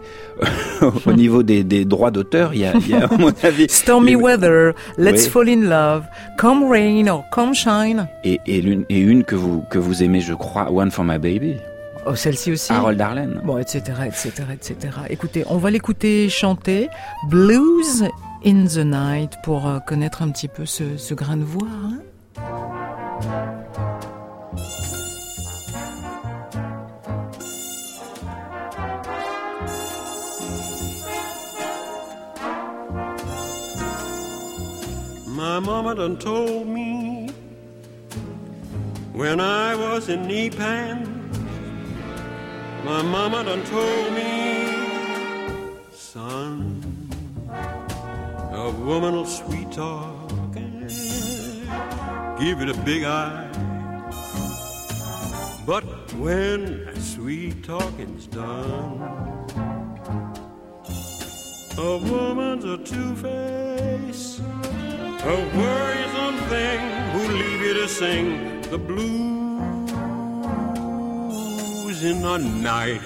au niveau des, des droits d'auteur, il y a, il y a à mon avis Stormy les... Weather, Let's oui. Fall in Love, Come Rain or Come Shine. Et et l'une et une que vous que vous aimez, je crois, One for My Baby. Oh, celle-ci aussi. Harold Arlen. Bon, et cetera, et cetera, et cetera. Écoutez, on va l'écouter chanter Blues in the Night pour euh, connaître un petit peu ce, ce grain de voix. Hein. My mama done told me when I was in knee pants. My mama done told me, son, a woman'll sweet talk and give it a big eye. But when sweet talking's done, a woman's a two-face, a worrisome thing who'll leave you to sing the blues in the night.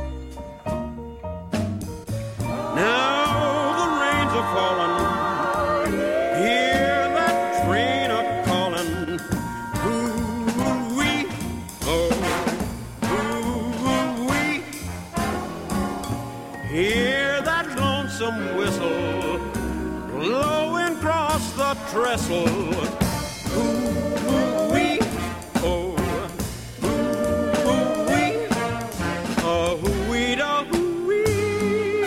Now the rains are falling, hear that train a-calling, ooh-wee, oh, ooh-wee, hear that lonesome whistle blowing across the trestle, ooh-wee, oh, ooh-wee, oh-wee-da-wee,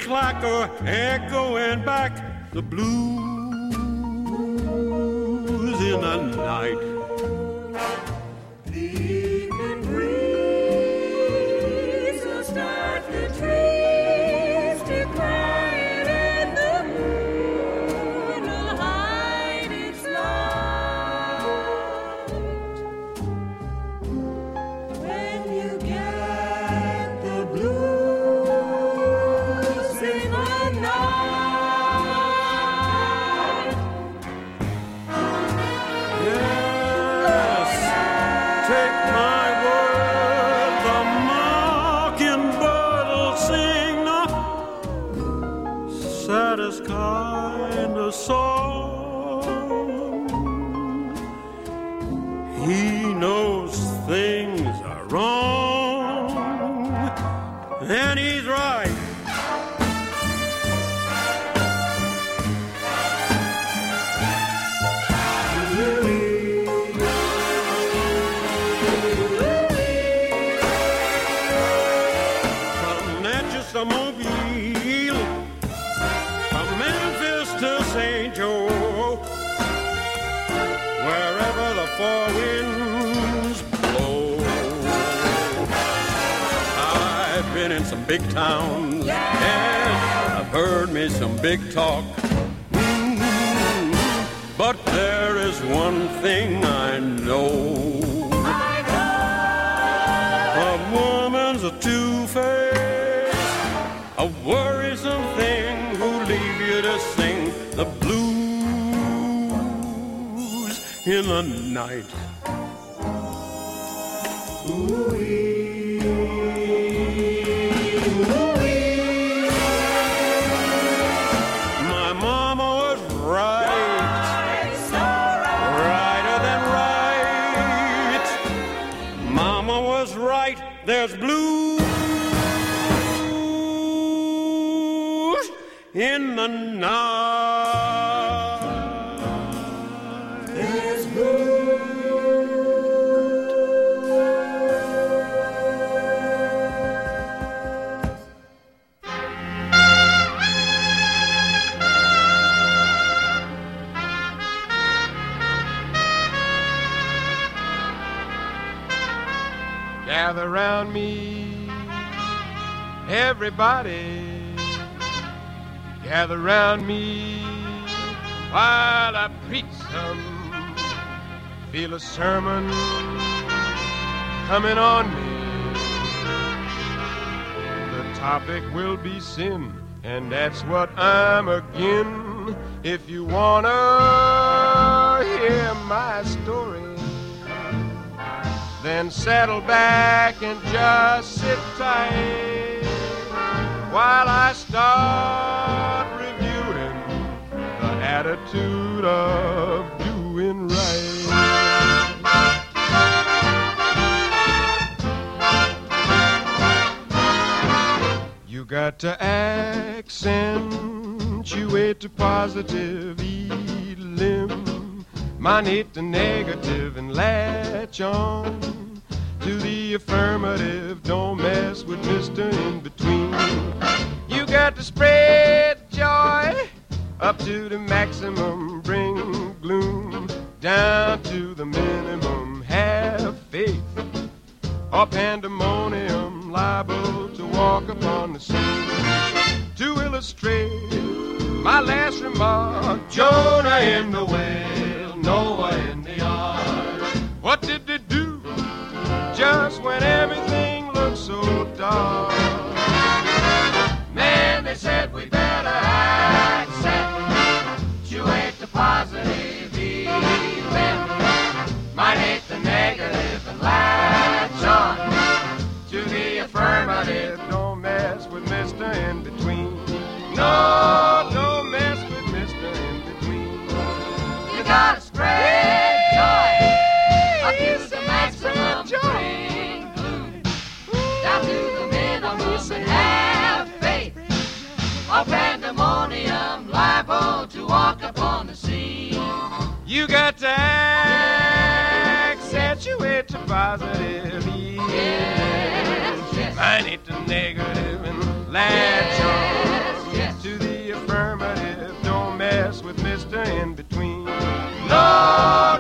clickety-clacker, echoing back the blues blues in the night. The evening breeze will start the trees to quiet, and the moon will hide its light. When you get the blues in the night, Yes, take my word, the mockingbird will sing the saddest kind of song. He knows things are wrong, and he's right. From Manchester Mobile, from Memphis to Saint Joe, wherever the four winds blow. I've been in some big towns, yes, I've heard me some big talk. Mm, But there is one thing I know. A woman's a two-faced, a worrisome thing who'll leave you to sing the blues in the night. My mama was right, righter than right. Mama was right, there's blues in the night. There's Gather round me, everybody. Gather round me while I preach some. Feel a sermon coming on me. The topic will be sin, and that's what I'm again. If you wanna hear my story, then settle back and just sit tight while I start reviewing the attitude of doing right. You got to accentuate the positive, eliminate the negative, and latch on to the affirmative. Don't mess with Mister In-Between. You got to spread joy up to the maximum, bring gloom down to the minimum. Have faith or pandemonium, liable to walk upon the scene. To illustrate my last remark, Jonah in the whale, Noah in the ark. What did they do just when everything looked so dark? Man, they said we better accentuate the positive, eliminate the negative, and latch on to the affirmative. Don't mess with Mister In-Between. No, don't mess with Mister In-Between. You gotta spread joy up to the maximum, bring gloom down to the minimum, and have faith or pandemonium, liable to walk upon the sea. You got to accentuate the positive, yes, yes. Minus the negative, and latch on yes, to the affirmative. Don't mess with Mister In-Between. No.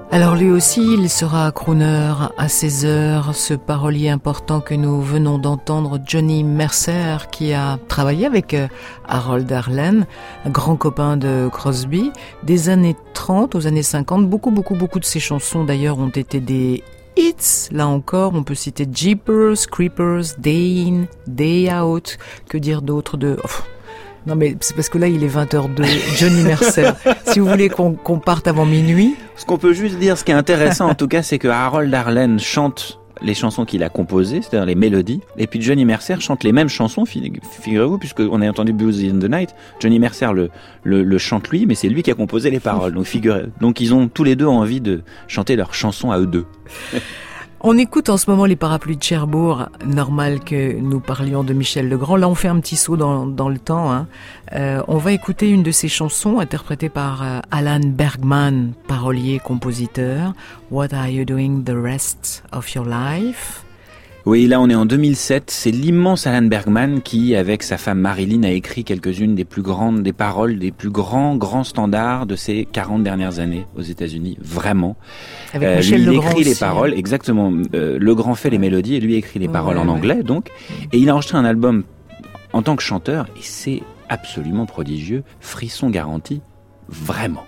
Alors lui aussi, il sera crooner à seize heures, ce parolier important que nous venons d'entendre, Johnny Mercer, qui a travaillé avec Harold Arlen, un grand copain de Crosby, des années trente aux années cinquante. Beaucoup, beaucoup, beaucoup de ses chansons d'ailleurs ont été des hits. Là encore, on peut citer Jeepers, Creepers, Day In, Day Out, que dire d'autre de... Oh, non mais c'est parce que là il est vingt heures deux, Johnny Mercer. Si vous voulez qu'on, qu'on parte avant minuit. Ce qu'on peut juste dire, ce qui est intéressant en tout cas, c'est que Harold Arlen chante les chansons qu'il a composées, c'est-à-dire les mélodies, et puis Johnny Mercer chante les mêmes chansons, figurez-vous, puisqu'on a entendu Blues in the Night, Johnny Mercer le, le, le chante lui, mais c'est lui qui a composé les paroles, donc figurez. Donc ils ont tous les deux envie de chanter leurs chansons à eux deux. On écoute en ce moment les Parapluies de Cherbourg, normal que nous parlions de Michel Legrand. Là, on fait un petit saut dans, dans le temps. Hein. Euh, on va écouter une de ses chansons interprétée par euh, Alan Bergman, parolier, compositeur. What are you doing the rest of your life? Oui, là on est en deux mille sept, c'est l'immense Alan Bergman qui, avec sa femme Marilyn, a écrit quelques-unes des plus grandes, des paroles, des plus grands, grands standards de ces quarante dernières années aux États-Unis, vraiment. Avec euh, Michel lui, il Legrand écrit aussi, les paroles, hein. Exactement. Euh, Legrand fait les mélodies et lui écrit les Ouais, paroles en ouais. anglais, donc. Et il a enregistré un album en tant que chanteur, et c'est absolument prodigieux, frisson garanti, vraiment.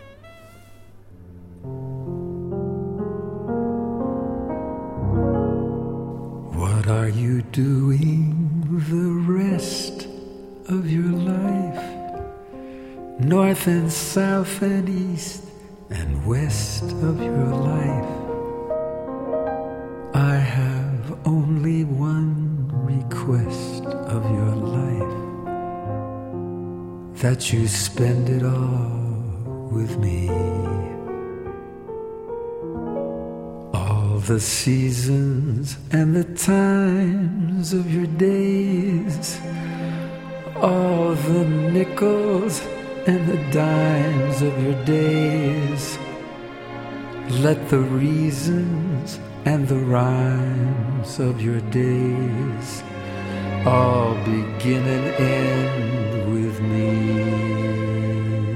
What are you doing the rest of your life? North and south and east and west of your life. I have only one request of your life, that you spend it all with me. All the seasons and the times of your days, all the nickels and the dimes of your days. Let the reasons and the rhymes of your days all begin and end with me.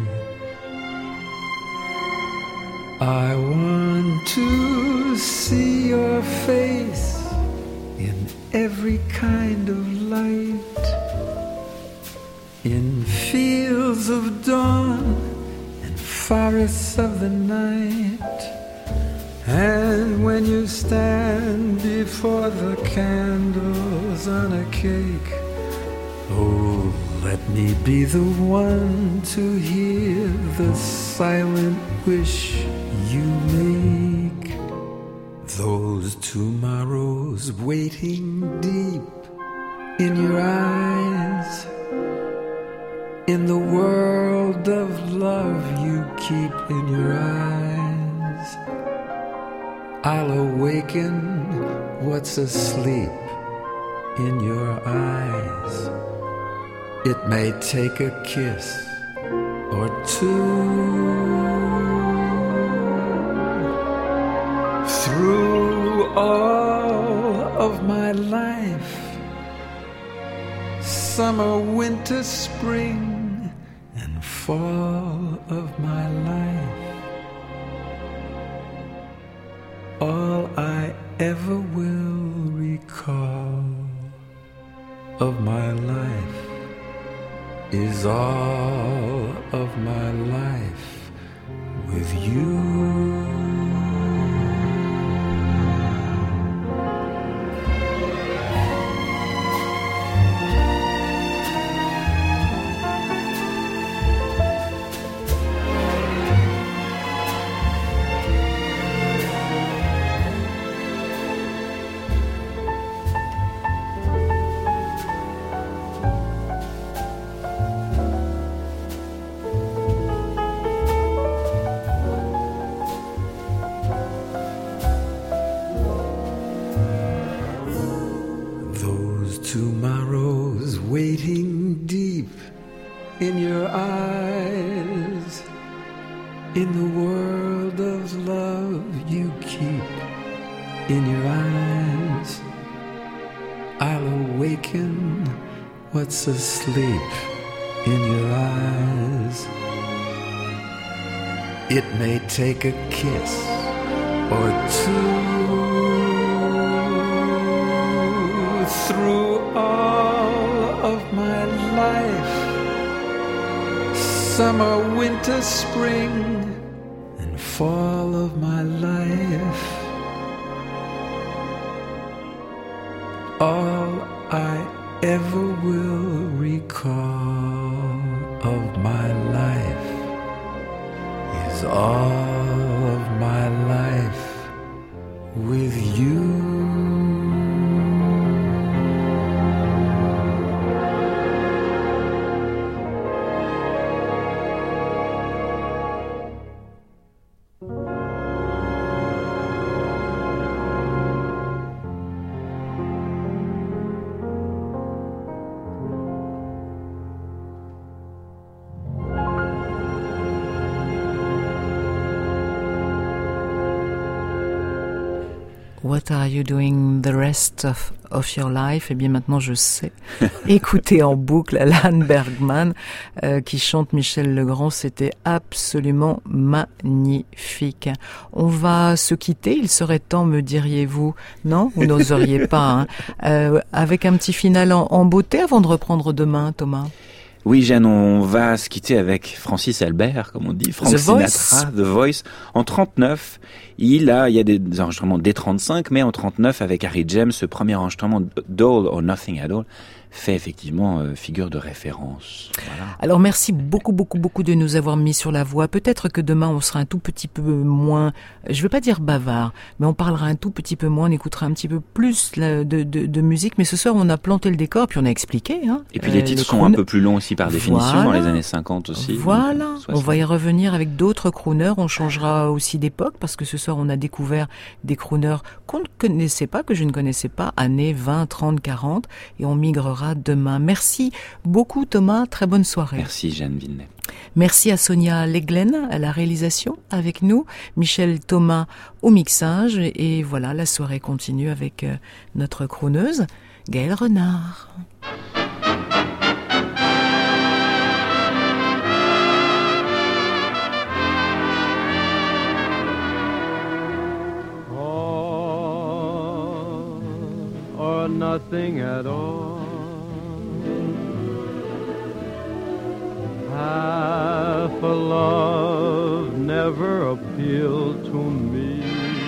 I want to see your face in every kind of light, in fields of dawn and forests of the night. And when you stand before the candles on a cake, oh, let me be the one to hear the silent wish you make. Those tomorrows waiting deep in your eyes, in the world of love you keep in your eyes. I'll awaken what's asleep in your eyes. It may take a kiss or two. Through all of my life, summer, winter, spring, and fall of my life, all I ever will recall of my life is all of my life with you. Tomorrow's waiting deep in your eyes, in the world of love you keep in your eyes. I'll awaken what's asleep in your eyes. It may take a kiss or two. Through all of my life, summer, winter, spring, and fall of my life, all I ever will recall of my life is all of my life with you. What are you doing the rest of, of your life? Eh bien, maintenant, je sais. Écoutez en boucle Alan Bergman, euh, qui chante Michel Legrand. C'était absolument magnifique. On va se quitter. Il serait temps, me diriez-vous. Non? Vous n'oseriez pas, hein. Euh, avec un petit final en, en beauté avant de reprendre demain, Thomas. Oui, Jeanne, on va se quitter avec Francis Albert, comme on dit, Frank The Sinatra, Voice. The Voice. En trente-neuf, il a, il y a des, des enregistrements dès trente-cinq, mais en trente-neuf, avec Harry James, ce premier enregistrement d'All or Nothing at All fait effectivement euh, figure de référence. Voilà. Alors merci beaucoup, beaucoup, beaucoup de nous avoir mis sur la voie. Peut-être que demain on sera un tout petit peu moins, je veux pas dire bavard, mais on parlera un tout petit peu moins, on écoutera un petit peu plus de, de, de musique. Mais ce soir on a planté le décor, puis on a expliqué. Hein, Et puis les titres euh, sont un peu plus longs aussi par définition, voilà. Dans les années cinquante aussi. Voilà, donc, on va y revenir avec d'autres crooners, on changera aussi d'époque, parce que ce soir on a découvert des crooners qu'on ne connaissait pas, que je ne connaissais pas, années vingt, trente, quarante, et on migrera demain. Merci beaucoup Thomas, très bonne soirée. Merci Jeanne Villeneuve. Merci à Sonia Leglen à la réalisation avec nous, Michel Thomas au mixage, et voilà, la soirée continue avec euh, notre crooneuse Gaëlle Renard. All or nothing at all. Half a love never appealed to me.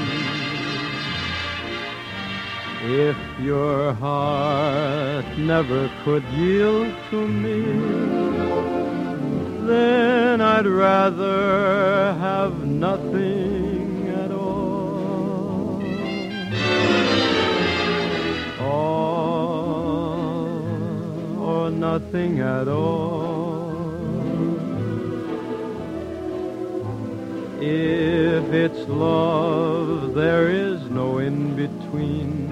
If your heart never could yield to me, then I'd rather have nothing at all. All or nothing at all. If it's love, there is no in-between.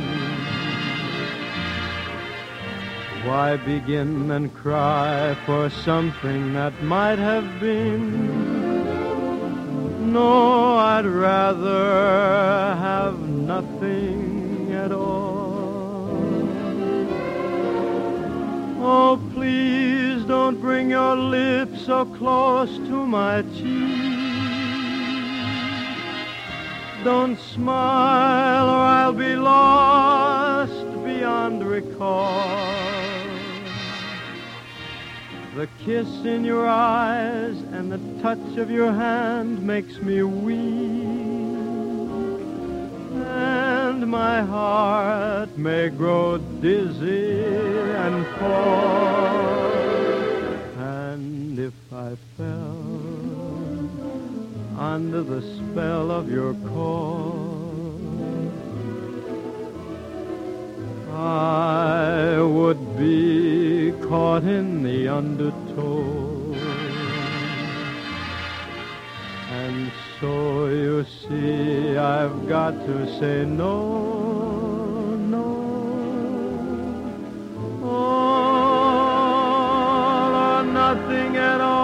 Why begin and cry for something that might have been? No, I'd rather have nothing at all. Oh, please don't bring your lips so close to my cheek. Don't smile or I'll be lost beyond recall. The kiss in your eyes and the touch of your hand makes me weak, and my heart may grow dizzy and fall. And if I fell under the spell of your call, I would be caught in the undertow. And so you see I've got to say no, no. All or nothing at all.